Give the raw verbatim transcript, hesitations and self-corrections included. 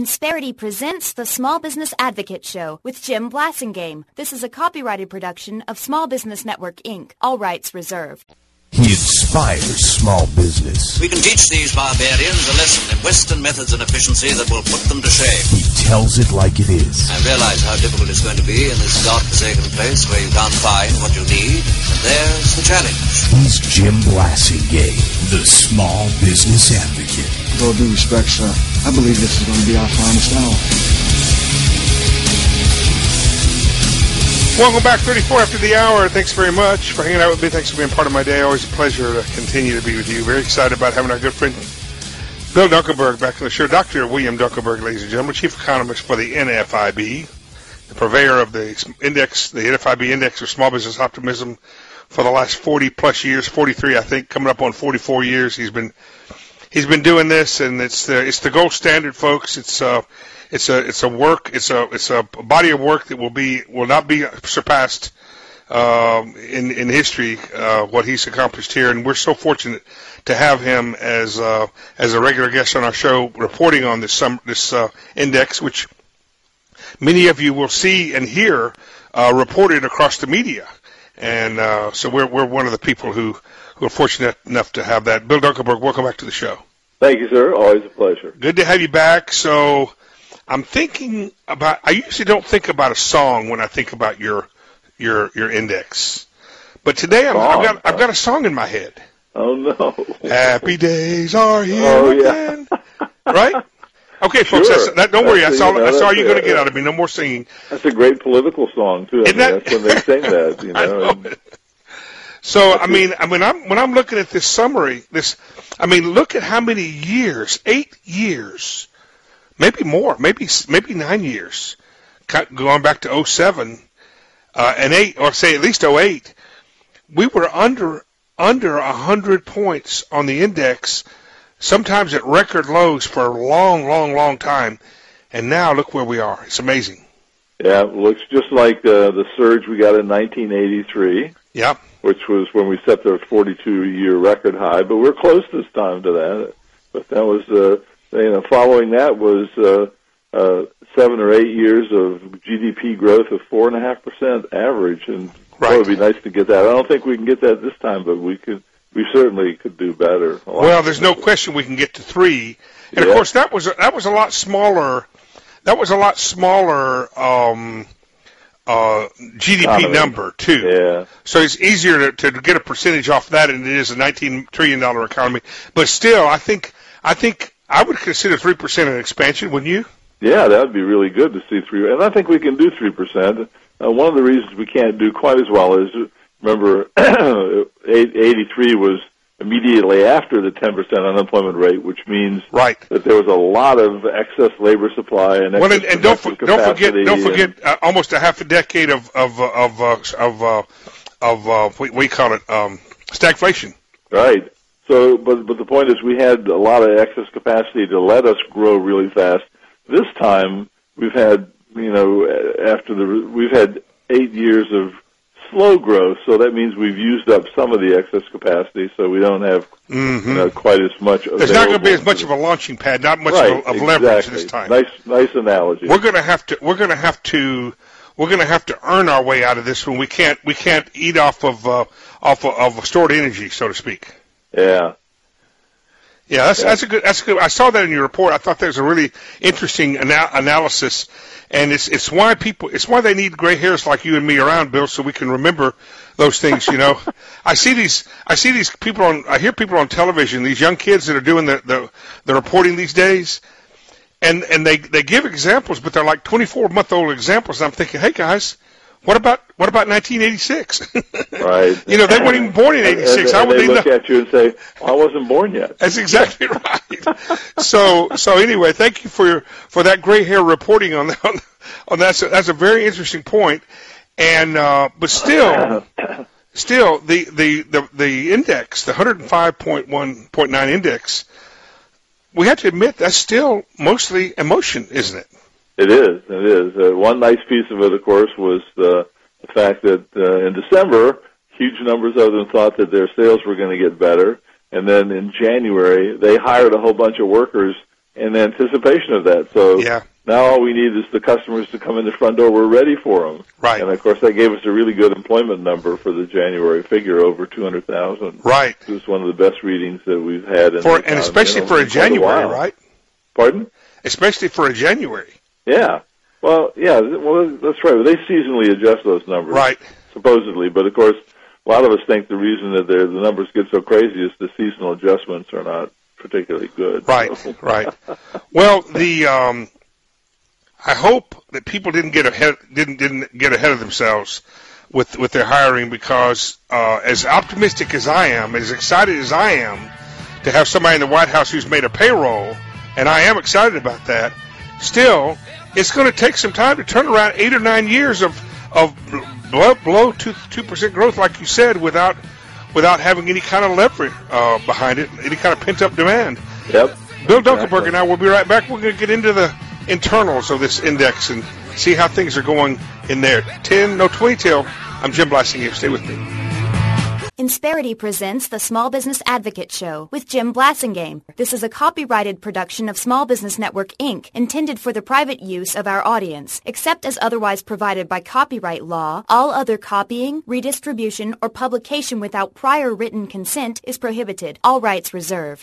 Insperity presents the Small Business Advocate Show with Jim Blasingame. This is a copyrighted production of Small Business Network, Incorporated. All rights reserved. He inspires small business. We can teach these barbarians a lesson in Western methods and efficiency that will put them to shame. He tells it like it is. I realize how difficult it's going to be in this godforsaken place where you can't find what you need, and there's the challenge. He's Jim Blasingame, the Small Business Advocate. With all due respect, sir, I believe this is going to be our finest hour. Welcome back, thirty-four after the hour. Thanks very much for hanging out with me. Thanks for being part of my day. Always a pleasure to continue to be with you. Very excited about having our good friend Bill Dunkelberg back on the show. Doctor William Dunkelberg, ladies and gentlemen, Chief Economist for the N F I B, the purveyor of the index, the N F I B Index of Small Business Optimism for the last forty plus years, forty-three, I think, coming up on forty-four years. He's been he's been doing this, and it's the it's the gold standard, folks. It's uh It's a it's a work it's a it's a body of work that will be will not be surpassed um, in in history. Uh, what he's accomplished here, and we're so fortunate to have him as uh, as a regular guest on our show, reporting on this some this uh, index, which many of you will see and hear uh, reported across the media. And uh, so we're we're one of the people who who are fortunate enough to have that. Bill Dunkelberg, welcome back to the show. Thank you, sir. Always a pleasure. Good to have you back. So. I'm thinking about. I usually don't think about a song when I think about your your your index, but today I'm, I've got I've got a song in my head. Oh no! Happy days are here oh, again. Yeah. Right? Okay, folks. Sure. That's, that, don't worry. That's That's all. you know, That's all that's you're going to get yeah. out of me. No more singing. That's a great political song too. I mean, that, that's when they sing that. You know. I know and, so I mean, I mean, I'm when I'm looking at this summary, this, I mean, look at how many years, eight years. Maybe more, maybe maybe nine years, going back to oh seven uh, and eight, or say at least oh eight. We were under under a hundred points on the index, sometimes at record lows for a long, long, long time. And now look where we are. It's amazing. Yeah, it looks just like uh, the surge we got in nineteen eighty-three. Yep. Which was when we set the forty-two year record high, but we're close this time to that. But that was. Uh, You know, following that was uh, uh, seven or eight years of G D P growth of four and a half percent average, and right. It would be nice to get that. I don't think we can get that this time, but we could. We certainly could do better. Well, there's no question we can get to three, and yeah. Of course that was a, that was a lot smaller. That was a lot smaller um, uh, G D P Economy. number too. Yeah. So it's easier to, to get a percentage off that than it is a nineteen trillion dollar economy. But still, I think I think. I would consider three percent an expansion, wouldn't you? Yeah, that would be really good to see three, and I think we can do three percent. Uh, one of the reasons we can't do quite as well is, remember, eighty-three was immediately after the ten percent unemployment rate, which means right. that there was a lot of excess labor supply and excess well, and, and don't, for, don't forget, don't forget, and, uh, almost a half a decade of of of uh, of uh, of uh, what we call it um, stagflation. Right. So, but but the point is, we had a lot of excess capacity to let us grow really fast. This time, we've had, you know, after the we've had eight years of slow growth, so that means we've used up some of the excess capacity, so we don't have mm-hmm. you know, quite as much. There's not going to be as much of a launching pad, not much right, of, of exactly. leverage this time. Nice, nice analogy. We're going to have to. We're going to have to. We're going to have to earn our way out of this one. We can't. We can't eat off of uh, off of, of stored energy, so to speak. Yeah. Yeah, that's, yeah. that's a good. That's a good. I saw that in your report. I thought that was a really interesting ana- analysis, and it's it's why people. It's why they need gray hairs like you and me around, Bill, so we can remember those things. You know, I see these. I see these people on. I hear people on television. These young kids that are doing the the, the reporting these days, and and they they give examples, but they're like twenty-four month old examples. And I'm thinking, hey guys. What about what about nineteen eighty-six? Right. You know, they weren't even born in eighty-six. And, and, How would they, they look know? at you and say, well, "I wasn't born yet." That's exactly right. So, so anyway, thank you for your for that gray hair reporting on that. On that, so that's a very interesting point. And uh, but still, still the, the, the, the index, the one hundred five point one point nine index, we have to admit that's still mostly emotion, isn't it? It is. It is. Uh, one nice piece of it, of course, was the, the fact that uh, in December, huge numbers of them thought that their sales were going to get better, and then in January, they hired a whole bunch of workers in anticipation of that. So Yeah. now all we need is the customers to come in the front door. We're ready for them. Right. And, of course, that gave us a really good employment number for the January figure, over two hundred thousand. Right. It was one of the best readings that we've had. In For, the and economy, especially you know, for a in quite January, while. right? Pardon? Especially for a January. Yeah. Well, yeah, th- well, that's right. They seasonally adjust those numbers. Right. Supposedly. But, of course, a lot of us think the reason that they're, the numbers get so crazy is the seasonal adjustments are not particularly good. Right, So. right. Well, the um, I hope that people didn't get ahead didn't didn't get ahead of themselves with with their hiring, because uh, as optimistic as I am, as excited as I am to have somebody in the White House who's made a payroll, and I am excited about that, still, it's going to take some time to turn around eight or nine years of of below, below two two percent growth, like you said, without without having any kind of leverage uh, behind it, any kind of pent-up demand. Yep. Bill Exactly. Dunkelberg and I will be right back. We're going to get into the internals of this index and see how things are going in there. ten, no, twenty till. I'm Jim Blasingame. Stay with me. Insperity presents the Small Business Advocate Show with Jim Blasingame. This is a copyrighted production of Small Business Network, Incorporated, intended for the private use of our audience. Except as otherwise provided by copyright law, all other copying, redistribution, or publication without prior written consent is prohibited. All rights reserved.